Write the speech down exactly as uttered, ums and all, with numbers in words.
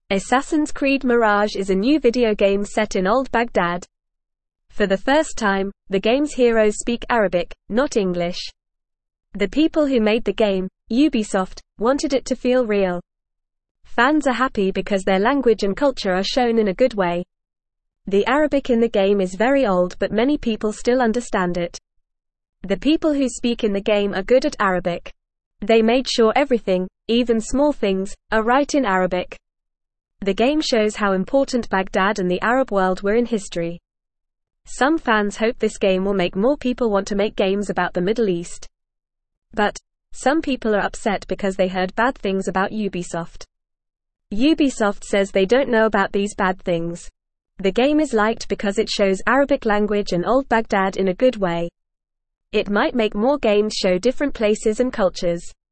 Assassin's Creed Mirage is a new video game set in Old Baghdad. For the first time, the game's heroes speak Arabic, not English. The people who made the game, Ubisoft, wanted it to feel real. Fans are happy because their language and culture are shown in a good way. The Arabic in the game is very old, but many people still understand it. The people who speak in the game are good at Arabic. They made sure everything, even small things, are right in Arabic. The game shows how important Baghdad and the Arab world were in history. Some fans hope this game will make more people want to make games about the Middle East. But some people are upset because they heard bad things about Ubisoft. Ubisoft says they don't know about these bad things. The game is liked because it shows Arabic language and Old Baghdad in a good way. It might make more games show different places and cultures.